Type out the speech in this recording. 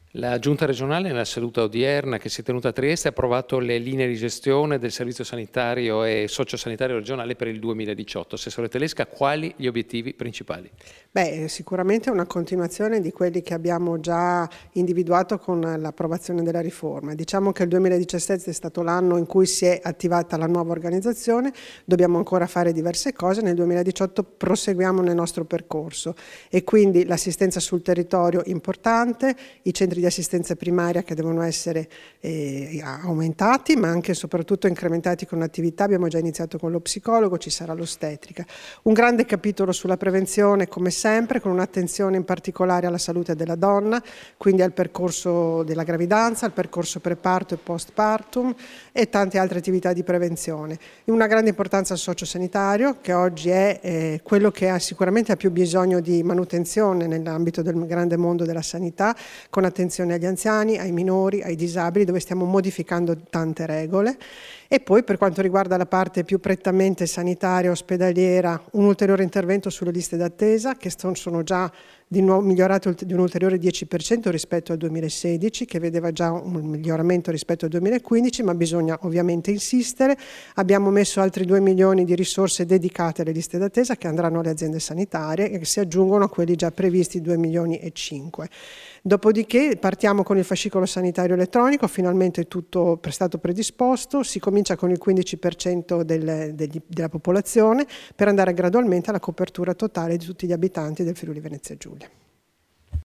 La Giunta regionale nella seduta odierna che si è tenuta a Trieste ha approvato le linee di gestione del servizio sanitario e sociosanitario regionale per il 2018. Assessore Telesca, quali gli obiettivi principali? Beh, sicuramente è una continuazione di quelli che abbiamo già individuato con l'approvazione della riforma. Diciamo che il 2017 è stato l'anno in cui si è attivata la nuova organizzazione, dobbiamo ancora fare diverse cose, nel 2018 proseguiamo nel nostro percorso e quindi l'assistenza sul territorio importante, i centri di assistenza primaria che devono essere aumentati ma anche e soprattutto incrementati con attività, abbiamo già iniziato con lo psicologo, ci sarà l'ostetrica. Un grande capitolo sulla prevenzione come sempre, con un'attenzione in particolare alla salute della donna, quindi al percorso della gravidanza, al percorso preparto e postpartum e tante altre attività di prevenzione. Una grande importanza al sociosanitario che oggi è quello che sicuramente ha più bisogno di manutenzione nell'ambito del grande mondo della sanità, con attenzione agli anziani, ai minori, ai disabili, dove stiamo modificando tante regole. E poi per quanto riguarda la parte più prettamente sanitaria, ospedaliera, un ulteriore intervento sulle liste d'attesa che sono già di nuovo migliorate di un ulteriore 10% rispetto al 2016, che vedeva già un miglioramento rispetto al 2015, ma bisogna ovviamente insistere. Abbiamo messo altri 2 milioni di risorse dedicate alle liste d'attesa che andranno alle aziende sanitarie e che si aggiungono a quelli già previsti 2 milioni e 5. Dopodiché partiamo con il fascicolo sanitario elettronico, finalmente tutto è stato predisposto, si comincia con il 15% della popolazione per andare gradualmente alla copertura totale di tutti gli abitanti del Friuli Venezia Giulia.